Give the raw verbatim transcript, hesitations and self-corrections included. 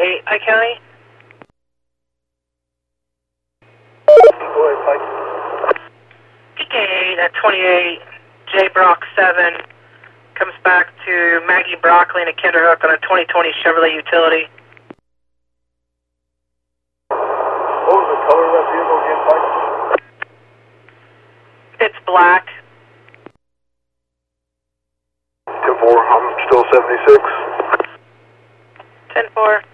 eight, I County. Go ahead, Pike. P K eight at twenty-eight, J Brock seven, comes back to Maggie Broccoli and a Kinderhook on a twenty twenty Chevrolet Utility. What was the color of that vehicle again, Pike? It's black. ten four, I'm still seventy-six. ten four.